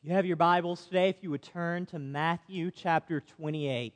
You have your Bibles today, if you would turn to Matthew chapter 28.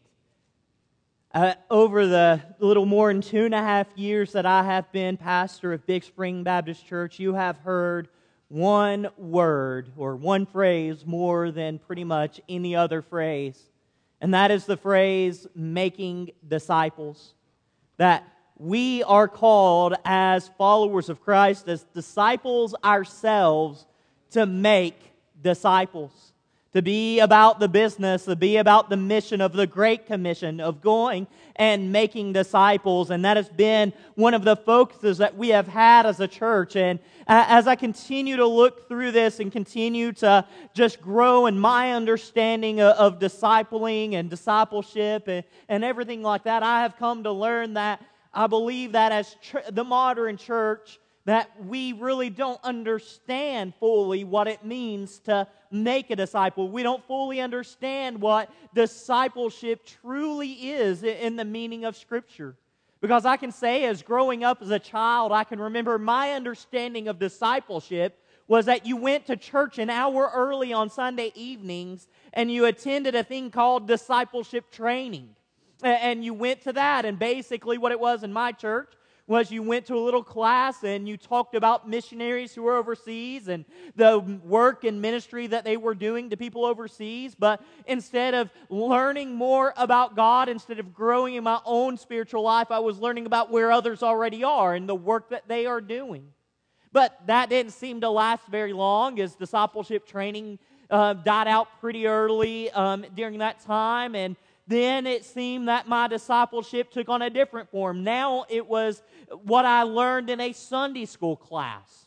Over the little more than 2.5 years that I have been pastor of Big Spring Baptist Church, you have heard one word or one phrase more than pretty much any other phrase. And that is the phrase, making disciples. That we are called as followers of Christ, as disciples ourselves, to make disciples, to be about the business, to be about the mission of the Great Commission of going and making disciples. And that has been one of the focuses that we have had as a church. And as I continue to look through this and continue to just grow in my understanding of discipling and discipleship and everything like that, I have come to learn that I believe that as the modern church, that we really don't understand fully what it means to make a disciple. We don't fully understand what discipleship truly is in the meaning of Scripture. Because I can say, as growing up as a child, I can remember my understanding of discipleship was that you went to church an hour early on Sunday evenings and you attended a thing called discipleship training. And you went to that, and basically what it was in my church was you went to a little class and you talked about missionaries who were overseas and the work and ministry that they were doing to people overseas. But instead of learning more about God, instead of growing in my own spiritual life, I was learning about where others already are and the work that they are doing. But that didn't seem to last very long, as discipleship training died out pretty early during that time. And then it seemed that my discipleship took on a different form. Now it was what I learned in a Sunday school class,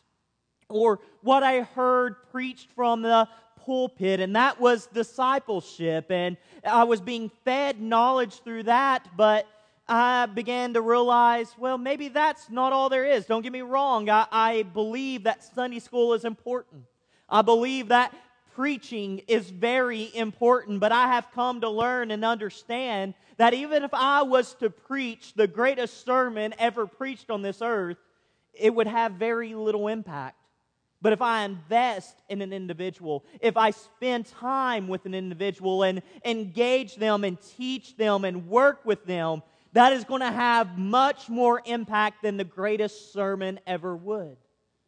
or what I heard preached from the pulpit, and that was discipleship. And I was being fed knowledge through that, but I began to realize, well, maybe that's not all there is. Don't get me wrong. I believe that Sunday school is important. I believe that preaching is very important, but I have come to learn and understand that even if I was to preach the greatest sermon ever preached on this earth, it would have very little impact. But if I invest in an individual, if I spend time with an individual and engage them and teach them and work with them, that is going to have much more impact than the greatest sermon ever would.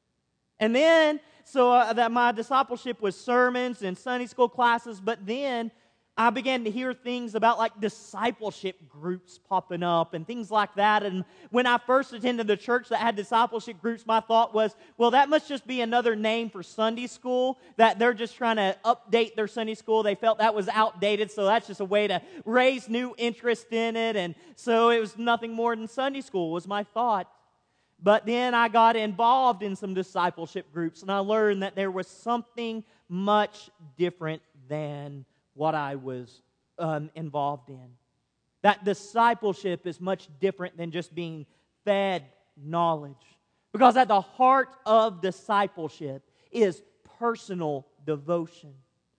And then, so that my discipleship was sermons and Sunday school classes, but then I began to hear things about like discipleship groups popping up and things like that. And when I first attended the church that had discipleship groups, my thought was, well, that must just be another name for Sunday school, that they're just trying to update their Sunday school. They felt that was outdated, so that's just a way to raise new interest in it. And so it was nothing more than Sunday school was my thought. But then I got involved in some discipleship groups, and I learned that there was something much different than what I was involved in. That discipleship is much different than just being fed knowledge. Because at the heart of discipleship is personal devotion,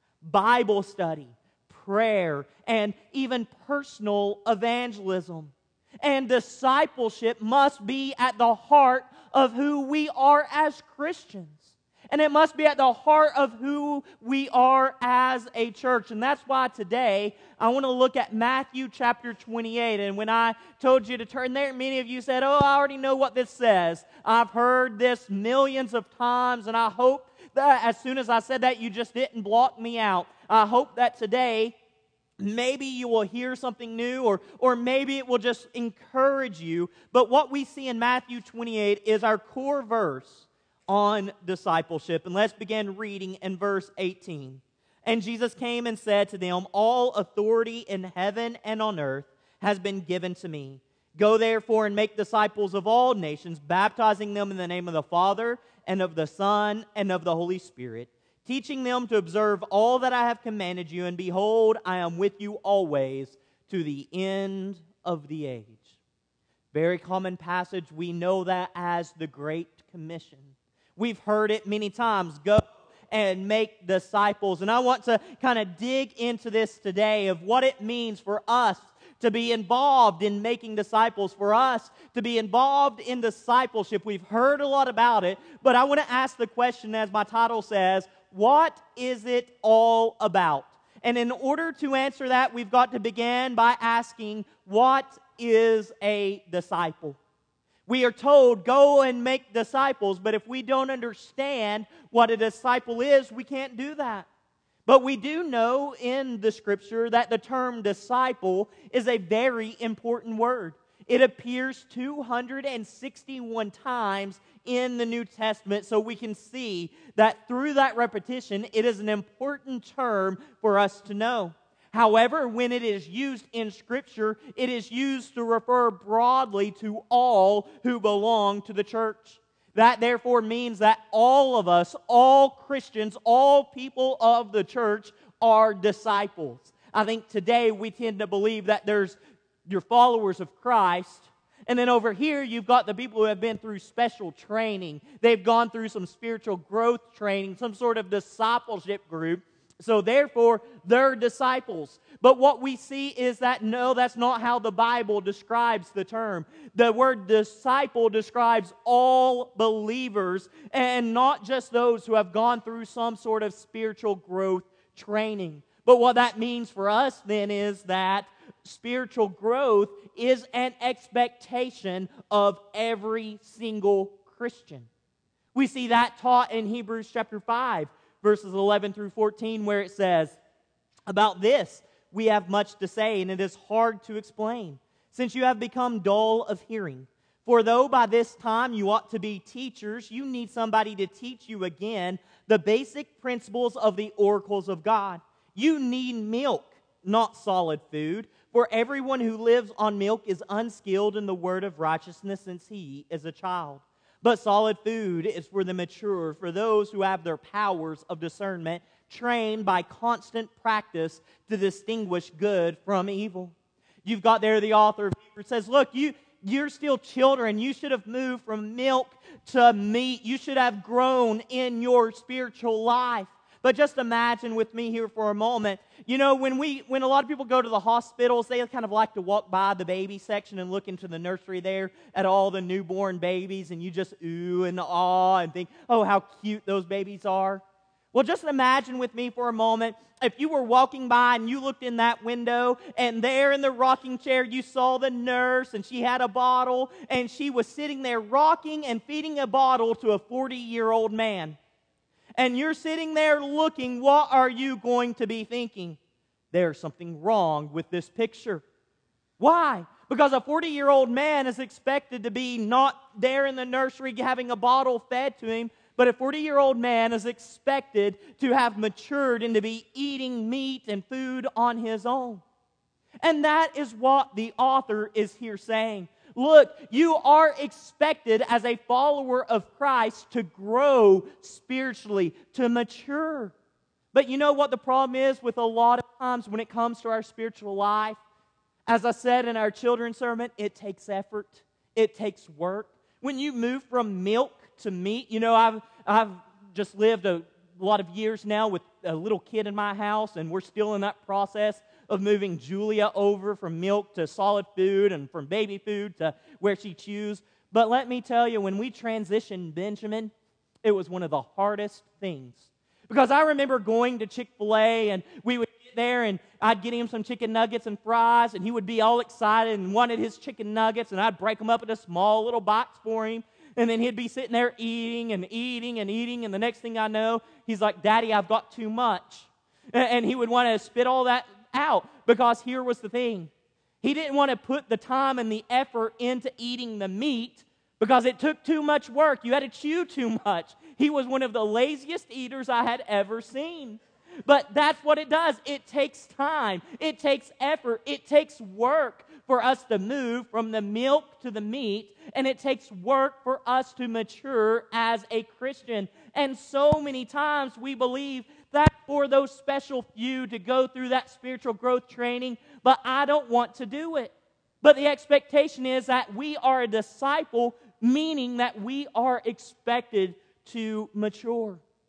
Bible study, prayer, and even personal evangelism. And discipleship must be at the heart of who we are as Christians. And it must be at the heart of who we are as a church. And that's why today I want to look at Matthew chapter 28. And when I told you to turn there, many of you said, oh, I already know what this says. I've heard this millions of times, and I hope that as soon as I said that, you just didn't block me out. I hope that today maybe you will hear something new, or maybe it will just encourage you. But what we see in Matthew 28 is our core verse on discipleship. And let's begin reading in verse 18. And Jesus came and said to them, all authority in heaven and on earth has been given to me. Go therefore and make disciples of all nations, baptizing them in the name of the Father and of the Son and of the Holy Spirit, teaching them to observe all that I have commanded you, and behold, I am with you always to the end of the age. Very common passage. We know that as the Great Commission. We've heard it many times. Go and make disciples. And I want to kind of dig into this today of what it means for us to be involved in making disciples, for us to be involved in discipleship. We've heard a lot about it, but I want to ask the question, as my title says, what is it all about? And in order to answer that, we've got to begin by asking, what is a disciple? We are told, go and make disciples, but if we don't understand what a disciple is, we can't do that. But we do know in the Scripture that the term disciple is a very important word. It appears 261 times in the New Testament, so we can see that through that repetition, it is an important term for us to know. However, when it is used in Scripture, it is used to refer broadly to all who belong to the church. That therefore means that all of us, all Christians, all people of the church are disciples. I think today we tend to believe that there's your followers of Christ, and then over here you've got the people who have been through special training. They've gone through some spiritual growth training, some sort of discipleship group. So therefore, they're disciples. But what we see is that, no, that's not how the Bible describes the term. The word disciple describes all believers, and not just those who have gone through some sort of spiritual growth training. But what that means for us then is that spiritual growth is an expectation of every single Christian. We see that taught in Hebrews chapter 5. Verses 11 through 14, where it says, about this we have much to say, and it is hard to explain, since you have become dull of hearing. For though by this time you ought to be teachers, you need somebody to teach you again the basic principles of the oracles of God. You need milk, not solid food, for everyone who lives on milk is unskilled in the word of righteousness, since he is a child. But solid food is for the mature, for those who have their powers of discernment trained by constant practice to distinguish good from evil. You've got there the author of Hebrews says, look, you're still children. You should have moved from milk to meat. You should have grown in your spiritual life. But just imagine with me here for a moment, you know, when a lot of people go to the hospitals, they kind of like to walk by the baby section and look into the nursery there at all the newborn babies, and you just ooh and awe and think, oh, how cute those babies are. Well, just imagine with me for a moment, if you were walking by and you looked in that window, and there in the rocking chair you saw the nurse, and she had a bottle, and she was sitting there rocking and feeding a bottle to a 40-year-old man. And you're sitting there looking, what are you going to be thinking? There's something wrong with this picture. Why? Because a 40-year-old man is expected to be not there in the nursery having a bottle fed to him, but a 40-year-old man is expected to have matured and to be eating meat and food on his own. And that is what the author is here saying. Look, you are expected as a follower of Christ to grow spiritually, to mature. But you know what the problem is with a lot of times when it comes to our spiritual life? As I said in our children's sermon, it takes effort. It takes work. When you move from milk to meat, you know, I've just lived a lot of years now with a little kid in my house, and we're still in that process of moving Julia over from milk to solid food and from baby food to where she chews. But let me tell you, when we transitioned Benjamin, it was one of the hardest things. Because I remember going to Chick-fil-A, and we would get there, and I'd get him some chicken nuggets and fries, and he would be all excited and wanted his chicken nuggets, and I'd break them up in a small little box for him. And then he'd be sitting there eating and eating and eating, and the next thing I know, he's like, Daddy, I've got too much. And he would want to spit all that out, because here was the thing. He didn't want to put the time and the effort into eating the meat because it took too much work. You had to chew too much. He was one of the laziest eaters I had ever seen. But that's what it does. It takes time. It takes effort. It takes work for us to move from the milk to the meat, and it takes work for us to mature as a Christian. And so many times we believe that for those special few to go through that spiritual growth training, but I don't want to do it. But the expectation is that we are a disciple, meaning that we are expected to mature.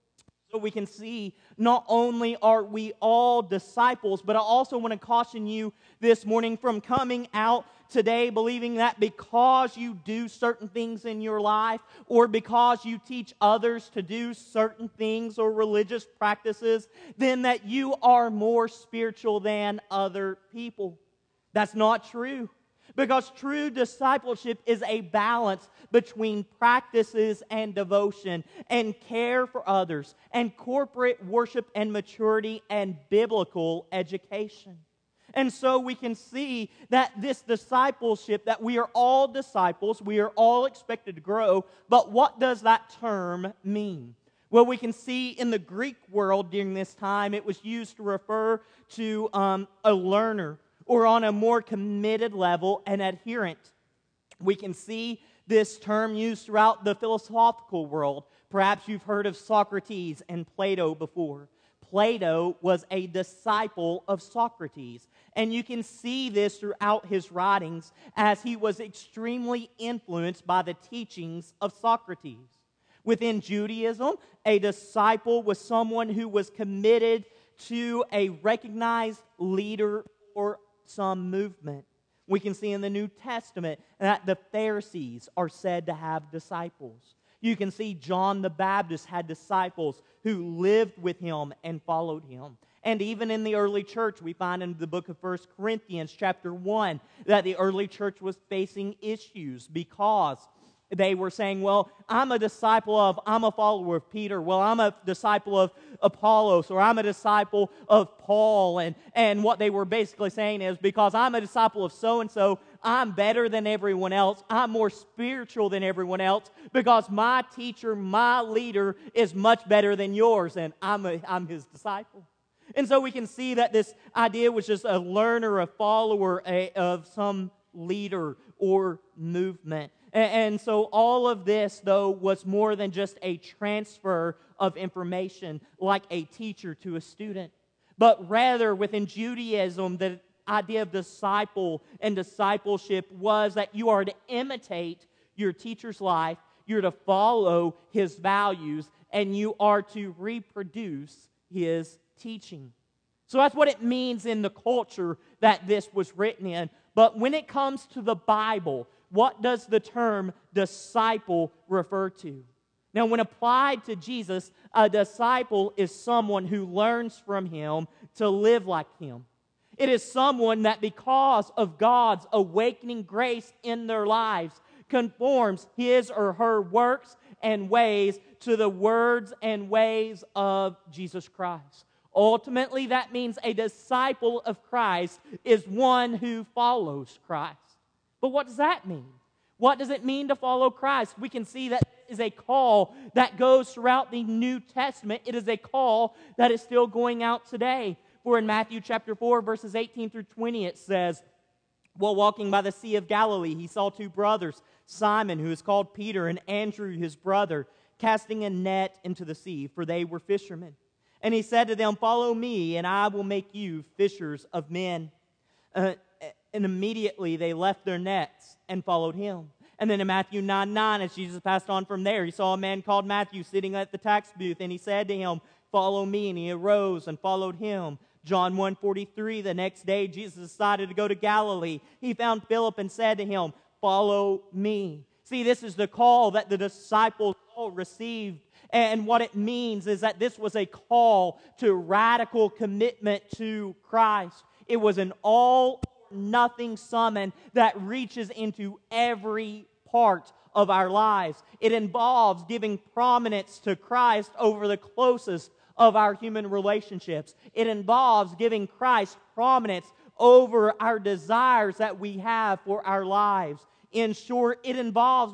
So we can see not only are we all disciples, but I also want to caution you this morning from coming out today believing that because you do certain things in your life or because you teach others to do certain things or religious practices, then that you are more spiritual than other people. That's not true. Because true discipleship is a balance between practices and devotion and care for others and corporate worship and maturity and biblical education. And so we can see that this discipleship, that we are all disciples, we are all expected to grow, but what does that term mean? Well, we can see in the Greek world during this time, it was used to refer to a learner, or on a more committed level, an adherent. We can see this term used throughout the philosophical world. Perhaps you've heard of Socrates and Plato before. Plato was a disciple of Socrates, and you can see this throughout his writings as he was extremely influenced by the teachings of Socrates. Within Judaism, a disciple was someone who was committed to a recognized leader or some movement. We can see in the New Testament that the Pharisees are said to have disciples. You can see John the Baptist had disciples who lived with him and followed him. And even in the early church, we find in the book of 1 Corinthians chapter 1 that the early church was facing issues because they were saying, well, I'm a follower of Peter. Well, I'm a disciple of Apollos, or I'm a disciple of Paul. And what they were basically saying is, because I'm a disciple of so-and-so, I'm better than everyone else. I'm more spiritual than everyone else because my teacher, my leader is much better than yours, and I'm his disciple. And so we can see that this idea was just a learner, a follower of some leader or movement. And so all of this, though, was more than just a transfer of information like a teacher to a student. But rather, within Judaism, the idea of disciple and discipleship was that you are to imitate your teacher's life, you're to follow his values, and you are to reproduce his teaching. So that's what it means in the culture that this was written in. But when it comes to the Bible, what does the term disciple refer to? Now, when applied to Jesus, a disciple is someone who learns from him to live like him. It is someone that, because of God's awakening grace in their lives, conforms his or her works and ways to the words and ways of Jesus Christ. Ultimately, that means a disciple of Christ is one who follows Christ. But what does that mean? What does it mean to follow Christ? We can see that is a call that goes throughout the New Testament. It is a call that is still going out today. For in Matthew chapter 4, verses 18 through 20, it says, while walking by the Sea of Galilee, he saw two brothers, Simon, who is called Peter, and Andrew, his brother, casting a net into the sea, for they were fishermen. And he said to them, follow me, and I will make you fishers of men. And immediately they left their nets and followed him. And then in Matthew 9:9, as Jesus passed on from there, he saw a man called Matthew sitting at the tax booth, and he said to him, follow me, and he arose and followed him. John 1:43, the next day Jesus decided to go to Galilee. He found Philip and said to him, follow me. See, this is the call that the disciples all received. And what it means is that this was a call to radical commitment to Christ. It was an all-or-nothing summon that reaches into every part of our lives. It involves giving prominence to Christ over the closest of our human relationships. It involves giving Christ prominence over our desires that we have for our lives. In short, it involves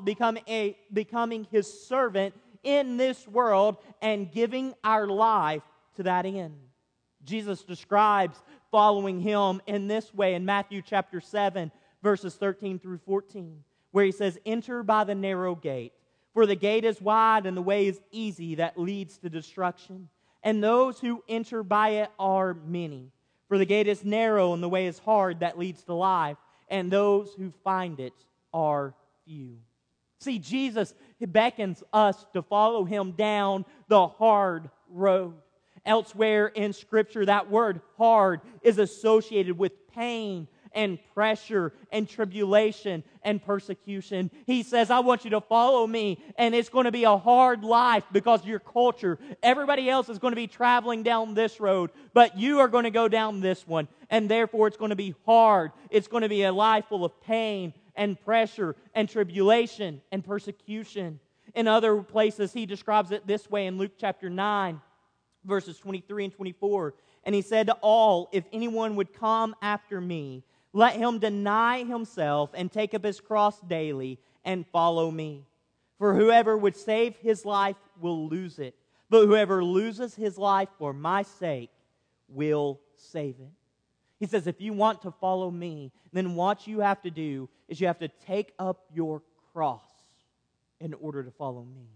becoming his servant in this world and giving our life to that end. Jesus describes following him in this way in Matthew chapter 7, verses 13 through 14, where he says, enter by the narrow gate, for the gate is wide and the way is easy that leads to destruction, and those who enter by it are many. For the gate is narrow and the way is hard that leads to life, and those who find it are few. See, Jesus beckons us to follow him down the hard road. Elsewhere in Scripture, that word hard is associated with pain and pressure and tribulation and persecution. He says, I want you to follow me, and it's going to be a hard life because your culture, everybody else is going to be traveling down this road, but you are going to go down this one, and therefore it's going to be hard. It's going to be a life full of pain and pressure and tribulation and persecution. In other places, he describes it this way in Luke chapter 9, verses 23 and 24. And he said to all, if anyone would come after me, let him deny himself and take up his cross daily and follow me. For whoever would save his life will lose it, but whoever loses his life for my sake will save it. He says, if you want to follow me, then what you have to do is you have to take up your cross in order to follow me.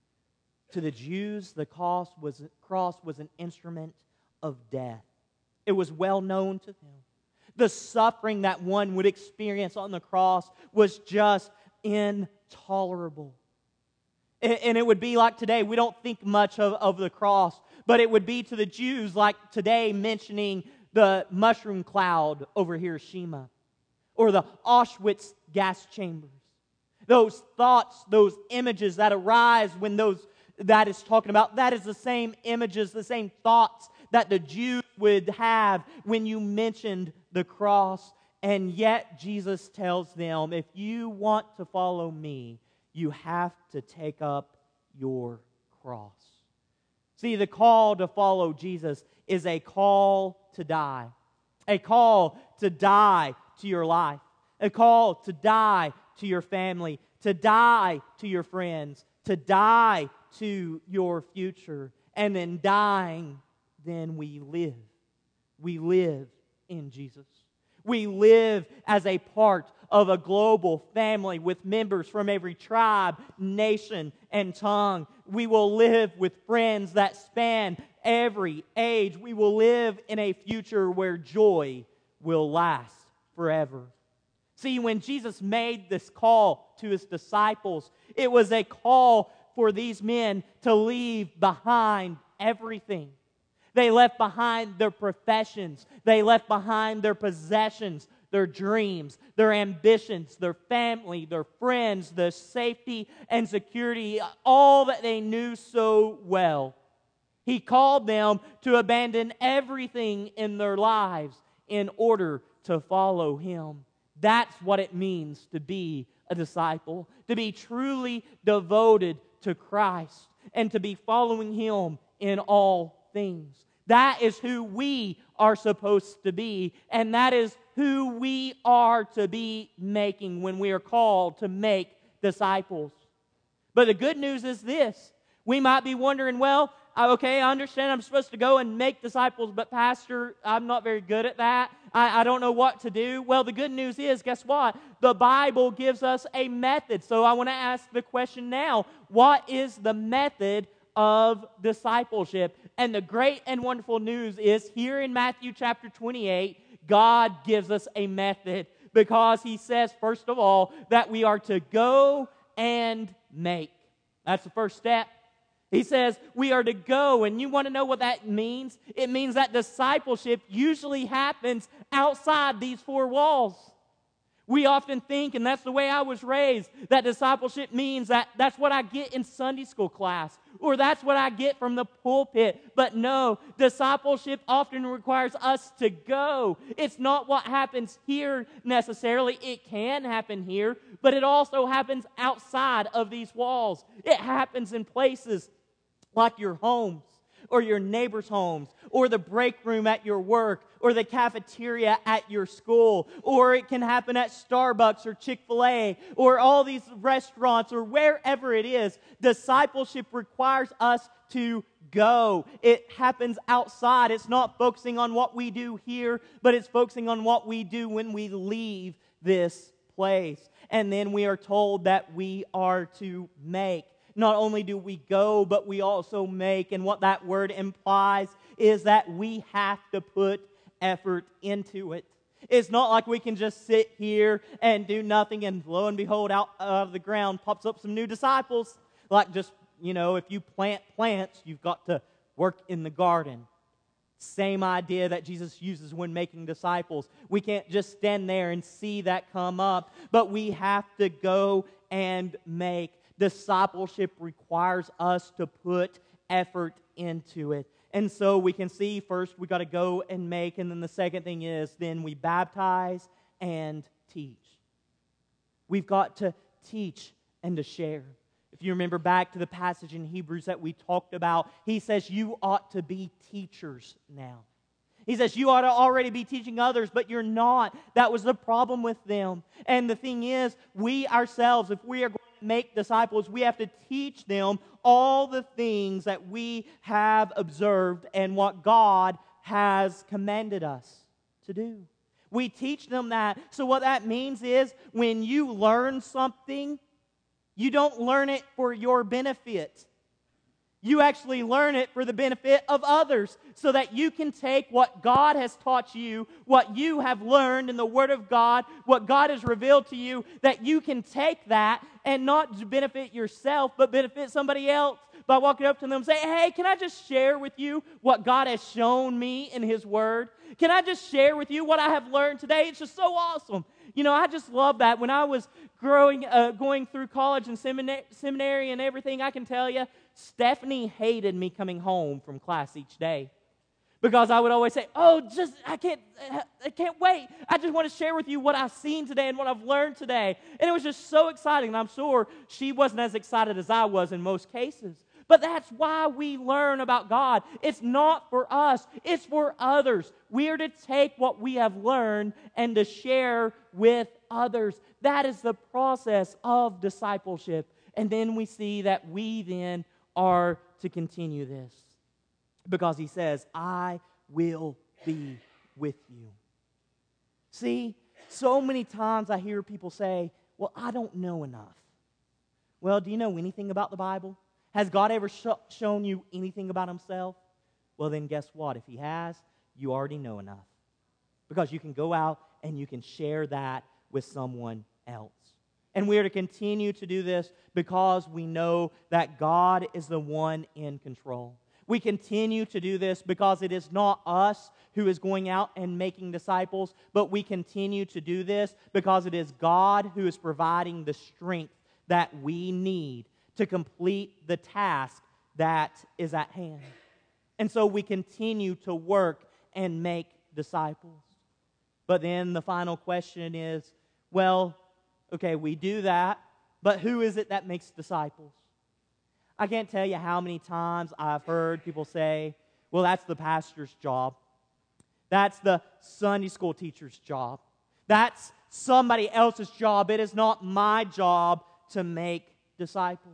To the Jews, the cross was an instrument of death. It was well known to them. The suffering that one would experience on the cross was just intolerable. And it would be like today, we don't think much of the cross, but it would be to the Jews like today mentioning the mushroom cloud over Hiroshima or the Auschwitz gas chambers. Those thoughts, those images that arise when that is talking about, that is the same images, the same thoughts that the Jews would have when you mentioned the cross. And yet Jesus tells them, if you want to follow me, you have to take up your cross. See, the call to follow Jesus is a call to die. A call to die to your life. A call to die to your family. To die to your friends. To die to your future. And in dying, then we live. We live in Jesus. We live as a part of a global family with members from every tribe, nation, and tongue. We will live with friends that span every age. We will live in a future where joy will last forever. See, when Jesus made this call to His disciples, it was a call for these men to leave behind everything. They left behind their professions. They left behind their possessions, their dreams, their ambitions, their family, their friends, the safety and security, all that they knew so well. He called them to abandon everything in their lives in order to follow Him. That's what it means to be a disciple, to be truly devoted to Christ and to be following Him in all things. That is who we are supposed to be, and that is who we are to be making when we are called to make disciples. But the good news is this. We might be wondering, well, okay, I understand I'm supposed to go and make disciples, but Pastor, I'm not very good at that. I don't know what to do. Well, the good news is, guess what? The Bible gives us a method. So I want to ask the question now, what is the method of discipleship? And the great and wonderful news is here in Matthew chapter 28, God gives us a method because He says, first of all, that we are to go and make. That's the first step. He says we are to go, and you want to know what that means? It means that discipleship usually happens outside these four walls. We often think, and that's the way I was raised, that discipleship means that that's what I get in Sunday school class, or that's what I get from the pulpit. But no, discipleship often requires us to go. It's not what happens here necessarily. It can happen here, but it also happens outside of these walls. It happens in places like your homes, or your neighbors' homes, or the break room at your work, or the cafeteria at your school, or it can happen at Starbucks or Chick-fil-A, or all these restaurants, or wherever it is. Discipleship requires us to go. It happens outside. It's not focusing on what we do here, but it's focusing on what we do when we leave this place. And then we are told that we are to make. Not only do we go, but we also make. And what that word implies is that we have to put effort into it. It's not like we can just sit here and do nothing and lo and behold, out of the ground pops up some new disciples. Like just, if you plant plants, you've got to work in the garden. Same idea that Jesus uses when making disciples. We can't just stand there and see that come up, but we have to go and make. Discipleship requires us to put effort into it. And so we can see first we got to go and make, and then the second thing is then we baptize and teach. We've got to teach and to share. If you remember back to the passage in Hebrews that we talked about, he says you ought to be teachers now. He says you ought to already be teaching others, but you're not. That was the problem with them. And the thing is, we ourselves, if we are going to make disciples, we have to teach them all the things that we have observed and what God has commanded us to do. We teach them that. So what that means is when you learn something, you don't learn it for your benefit. You actually learn it for the benefit of others so that you can take what God has taught you, what you have learned in the Word of God, what God has revealed to you, that you can take that and not benefit yourself, but benefit somebody else by walking up to them and saying, hey, can I just share with you what God has shown me in His Word? Can I just share with you what I have learned today? It's just so awesome. You know, I just love that. When I was going through college and seminary and everything, I can tell you, Stephanie hated me coming home from class each day because I would always say, I can't wait. I just want to share with you what I've seen today and what I've learned today. And it was just so exciting. And I'm sure she wasn't as excited as I was in most cases. But that's why we learn about God. It's not for us. It's for others. We are to take what we have learned and to share with others. That is the process of discipleship. And then we see that we then are to continue this. Because he says, I will be with you. See, so many times I hear people say, well, I don't know enough. Well, do you know anything about the Bible? Has God ever shown you anything about Himself? Well, then guess what? If He has, you already know enough. Because you can go out and you can share that with someone else. And we are to continue to do this because we know that God is the one in control. We continue to do this because it is not us who is going out and making disciples, but we continue to do this because it is God who is providing the strength that we need to complete the task that is at hand. And so we continue to work and make disciples. But then the final question is, well, okay, we do that, but who is it that makes disciples? I can't tell you how many times I've heard people say, well, that's the pastor's job. That's the Sunday school teacher's job. That's somebody else's job. It is not my job to make disciples.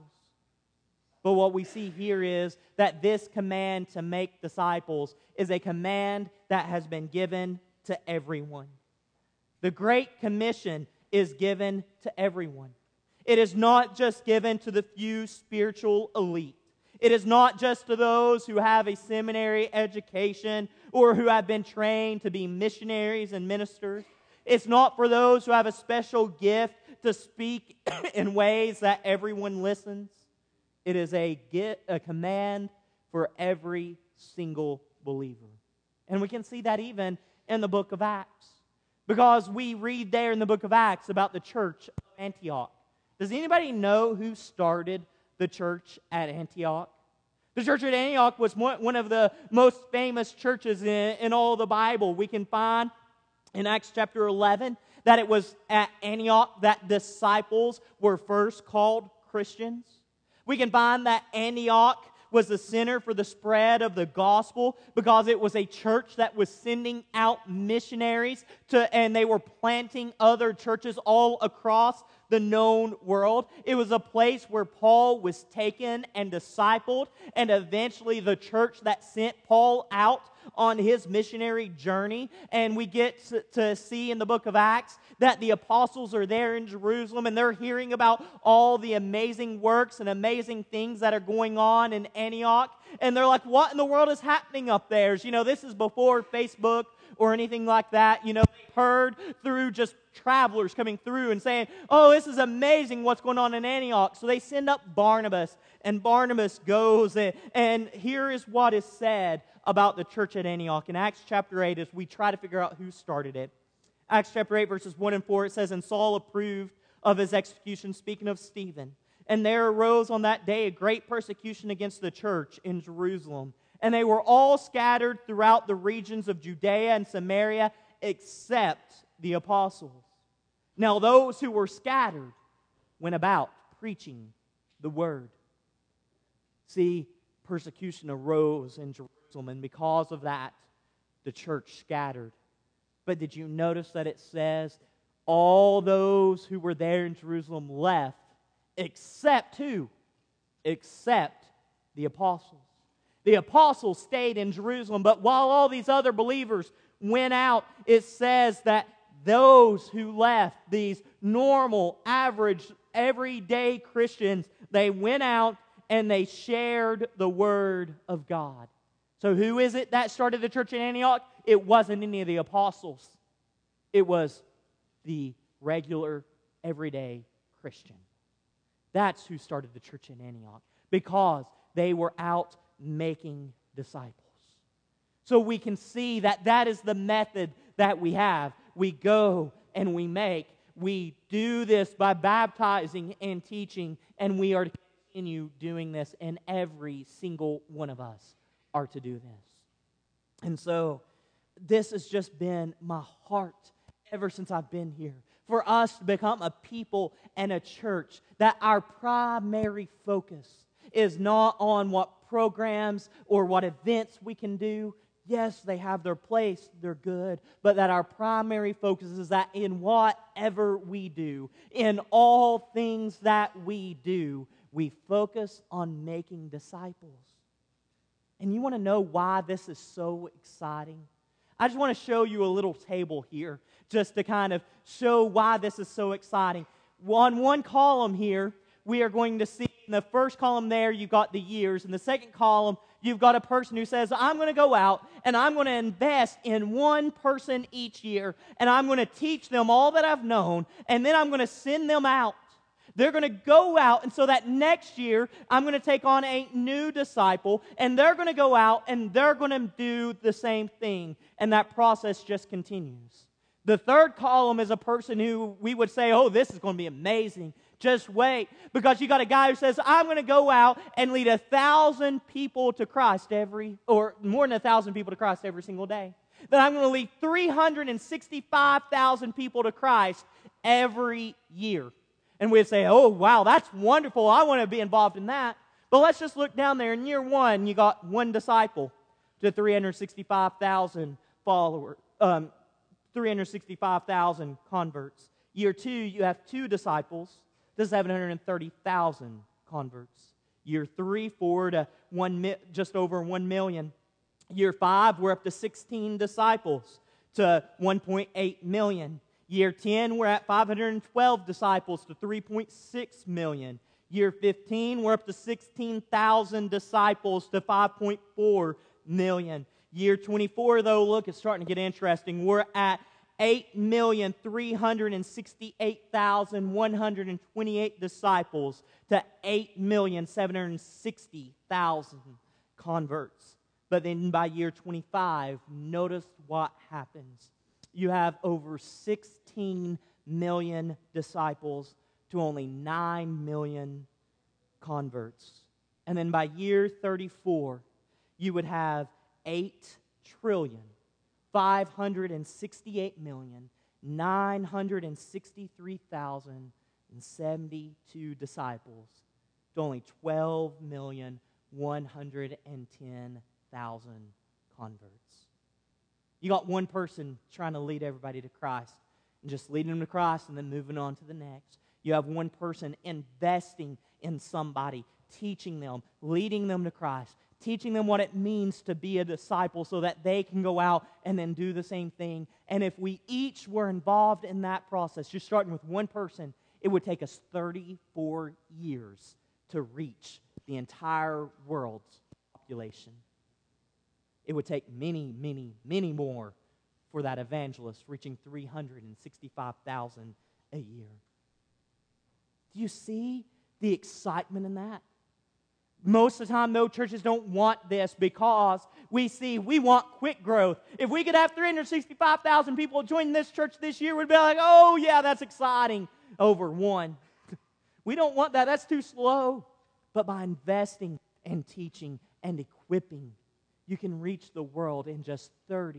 But what we see here is that this command to make disciples is a command that has been given to everyone. The Great Commission is given to everyone. It is not just given to the few spiritual elite. It is not just to those who have a seminary education or who have been trained to be missionaries and ministers. It's not for those who have a special gift to speak in ways that everyone listens. It is a command for every single believer. And we can see that even in the book of Acts. Because we read there in the book of Acts about the church of Antioch. Does anybody know who started the church at Antioch? The church at Antioch was one of the most famous churches in all the Bible. We can find in Acts chapter 11 that it was at Antioch that disciples were first called Christians. We can find that Antioch was the center for the spread of the gospel because it was a church that was sending out missionaries and they were planting other churches all across the known world. It was a place where Paul was taken and discipled, and eventually the church that sent Paul out on his missionary journey. And we get to see in the book of Acts that the apostles are there in Jerusalem and they're hearing about all the amazing works and amazing things that are going on in Antioch. And they're like, what in the world is happening up there? You know, this is before Facebook or anything like that. You know, they heard through just travelers coming through and saying, oh, this is amazing what's going on in Antioch. So they send up Barnabas and Barnabas goes, and here is what is said about the church at Antioch. In Acts chapter 8, as we try to figure out who started it, Acts chapter 8, verses 1 and 4, it says, "And Saul approved of his execution," speaking of Stephen. "And there arose on that day a great persecution against the church in Jerusalem. And they were all scattered throughout the regions of Judea and Samaria, except the apostles. Now those who were scattered went about preaching the word." See, persecution arose in Jerusalem, and because of that, the church scattered. But did you notice that it says all those who were there in Jerusalem left, except who? Except the apostles. The apostles stayed in Jerusalem, but while all these other believers went out, it says that those who left, these normal, average, everyday Christians, they went out and they shared the Word of God. So who is it that started the church in Antioch? It wasn't any of the apostles. It was the regular, everyday Christian. That's who started the church in Antioch, because they were out making disciples. So we can see that that is the method that we have. We go and we make. We do this by baptizing and teaching, and we are to continue doing this, and every single one of us are to do this. And so this has just been my heart ever since I've been here, for us to become a people and a church that our primary focus is not on what programs or what events we can do. Yes, they have their place, they're good, but that our primary focus is that in whatever we do, in all things that we do, we focus on making disciples. And you want to know why this is so exciting? I just want to show you a little table here, just to kind of show why this is so exciting. On one column here, we are going to see, in the first column there, you've got the years. In the second column, you've got a person who says, I'm going to go out and I'm going to invest in one person each year, and I'm going to teach them all that I've known, and then I'm going to send them out. They're going to go out, and so that next year, I'm going to take on a new disciple, and they're going to go out, and they're going to do the same thing, and that process just continues. The third column is a person who we would say, oh, this is going to be amazing. Just wait, because you got a guy who says, I'm going to go out and lead 1,000 people to Christ or more than 1,000 people to Christ every single day. Then I'm going to lead 365,000 people to Christ every year. And we'd say, oh, wow, that's wonderful. I want to be involved in that. But let's just look down there. In year one, you got one disciple to 365,000 followers, 365,000 converts. Year two, you have two disciples to 730,000 converts. Year 3, 4 to just over 1 million. Year 5, we're up to 16 disciples to 1.8 million. Year 10, we're at 512 disciples to 3.6 million. Year 15, we're up to 16,000 disciples to 5.4 million. Year 24, though, look, it's starting to get interesting. We're at 8,368,128 disciples to 8,760,000 converts. But then by year 25, notice what happens. You have over 16 million disciples to only 9 million converts. And then by year 34, you would have 8,568,963,072 disciples to only 12,110,000 converts. You got one person trying to lead everybody to Christ and just leading them to Christ and then moving on to the next. You have one person investing in somebody, teaching them, leading them to Christ, teaching them what it means to be a disciple so that they can go out and then do the same thing. And if we each were involved in that process, just starting with one person, it would take us 34 years to reach the entire world's population. It would take many, many, many more for that evangelist, reaching 365,000 a year. Do you see the excitement in that? Most of the time, though, churches don't want this because we want quick growth. If we could have 365,000 people join this church this year, we'd be like, oh, yeah, that's exciting, over one. We don't want that. That's too slow. But by investing and teaching and equipping, you can reach the world in just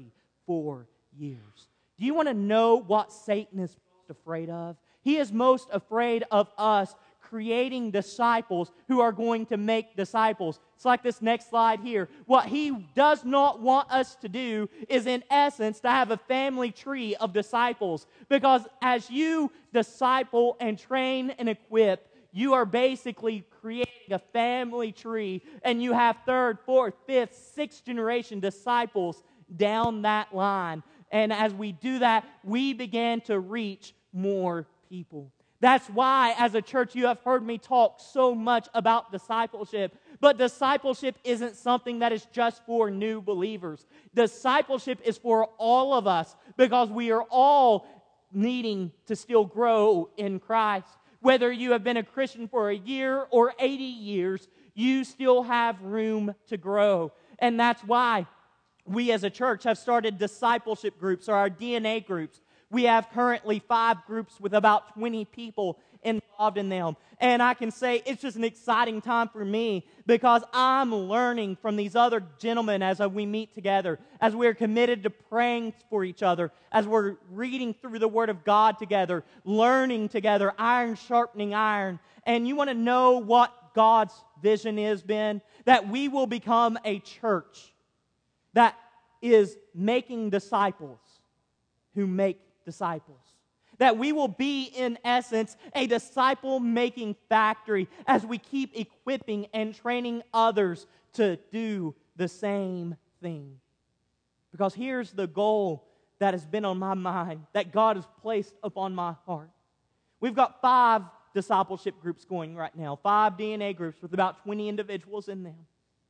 34 years. Do you want to know what Satan is most afraid of? He is most afraid of us creating disciples who are going to make disciples. It's like this next slide here. What he does not want us to do is, in essence, to have a family tree of disciples. Because as you disciple and train and equip, you are basically creating a family tree, and you have third, fourth, fifth, sixth generation disciples down that line. And as we do that, we begin to reach more people. That's why, as a church, you have heard me talk so much about discipleship. But discipleship isn't something that is just for new believers. Discipleship is for all of us because we are all needing to still grow in Christ. Whether you have been a Christian for a year or 80 years, you still have room to grow. And that's why we as a church have started discipleship groups, or our DNA groups. We have currently 5 groups with about 20 people involved in them. And I can say it's just an exciting time for me because I'm learning from these other gentlemen as we meet together, as we're committed to praying for each other, as we're reading through the Word of God together, learning together, iron sharpening iron. And you want to know what God's vision is, Ben? That we will become a church that is making disciples who make disciples. That we will be, in essence, a disciple-making factory as we keep equipping and training others to do the same thing. Because here's the goal that has been on my mind, that God has placed upon my heart. We've got 5 discipleship groups going right now, 5 DNA groups with about 20 individuals in them.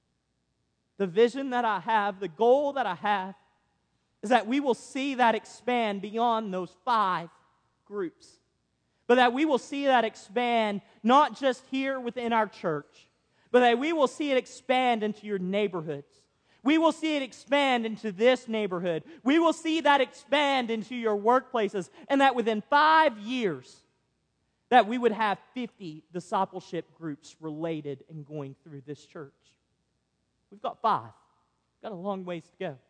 The vision that I have, the goal that I have, is that we will see that expand beyond those 5 groups. But that we will see that expand not just here within our church, but that we will see it expand into your neighborhoods. We will see it expand into this neighborhood. We will see that expand into your workplaces. And that within 5 years, that we would have 50 discipleship groups related and going through this church. We've got 5. We've got a long ways to go.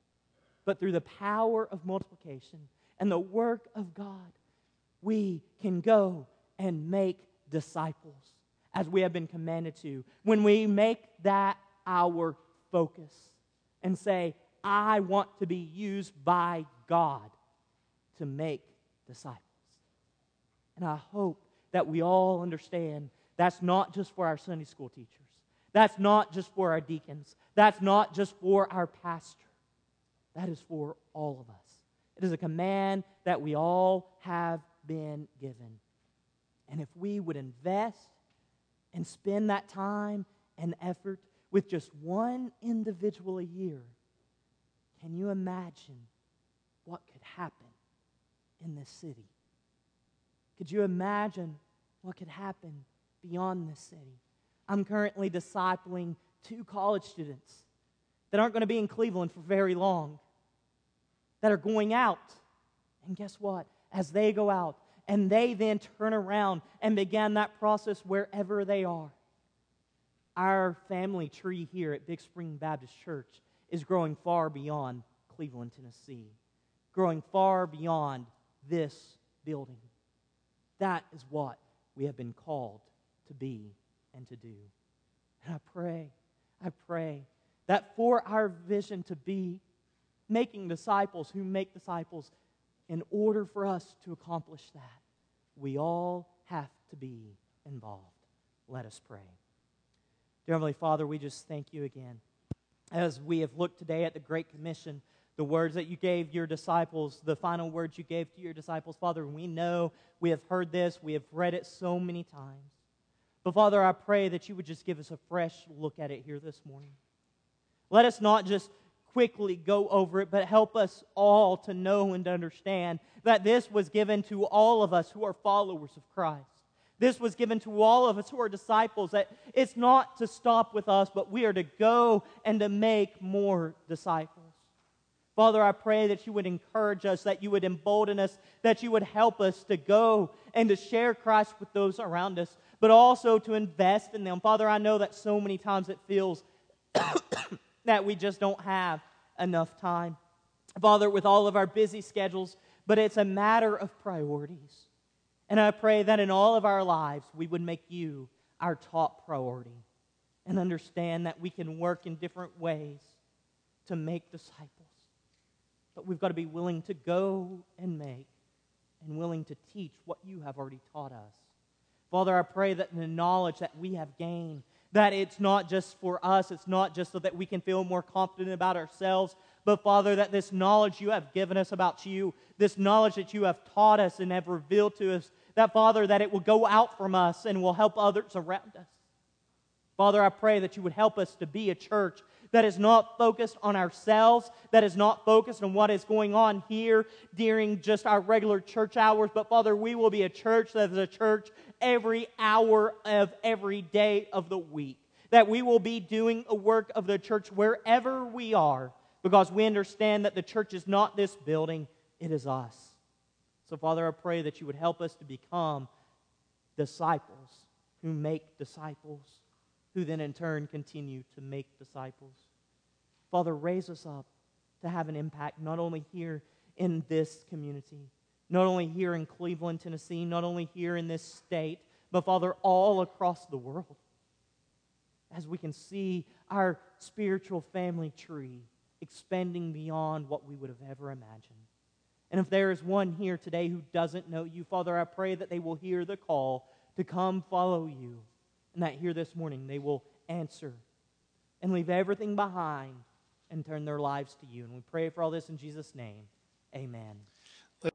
But through the power of multiplication and the work of God, we can go and make disciples as we have been commanded to. When we make that our focus and say, I want to be used by God to make disciples. And I hope that we all understand that's not just for our Sunday school teachers. That's not just for our deacons. That's not just for our pastor. That is for all of us. It is a command that we all have been given. And if we would invest and spend that time and effort with just one individual a year, can you imagine what could happen in this city? Could you imagine what could happen beyond this city? I'm currently discipling 2 college students that aren't going to be in Cleveland for very long, that are going out. And guess what? As they go out, and they then turn around and begin that process wherever they are. Our family tree here at Big Spring Baptist Church is growing far beyond Cleveland, Tennessee, growing far beyond this building. That is what we have been called to be and to do. And I pray that for our vision to be making disciples who make disciples, in order for us to accomplish that, we all have to be involved. Let us pray. Dear Heavenly Father, we just thank you again. As we have looked today at the Great Commission, the words that you gave your disciples, the final words you gave to your disciples, Father, we know, we have heard this, we have read it so many times. But Father, I pray that you would just give us a fresh look at it here this morning. Let us not just quickly go over it, but help us all to know and to understand that this was given to all of us who are followers of Christ. This was given to all of us who are disciples, that it's not to stop with us, but we are to go and to make more disciples. Father, I pray that you would encourage us, that you would embolden us, that you would help us to go and to share Christ with those around us, but also to invest in them. Father, I know that so many times it feels that we just don't have enough time. Father, with all of our busy schedules, but it's a matter of priorities. And I pray that in all of our lives, we would make you our top priority and understand that we can work in different ways to make disciples. But we've got to be willing to go and make and willing to teach what you have already taught us. Father, I pray that the knowledge that we have gained, that it's not just for us, it's not just so that we can feel more confident about ourselves, but Father, that this knowledge you have given us about you, this knowledge that you have taught us and have revealed to us, that Father, that it will go out from us and will help others around us. Father, I pray that you would help us to be a church that is not focused on ourselves, that is not focused on what is going on here during just our regular church hours, but Father, we will be a church that is a church every hour of every day of the week. That we will be doing a work of the church wherever we are, because we understand that the church is not this building, it is us. So Father, I pray that you would help us to become disciples who make disciples, who then in turn continue to make disciples. Father, raise us up to have an impact not only here in this community, not only here in Cleveland, Tennessee, not only here in this state, but Father, all across the world. As we can see our spiritual family tree expanding beyond what we would have ever imagined. And if there is one here today who doesn't know you, Father, I pray that they will hear the call to come follow you, and that here this morning they will answer and leave everything behind and turn their lives to you. And we pray for all this in Jesus' name. Amen.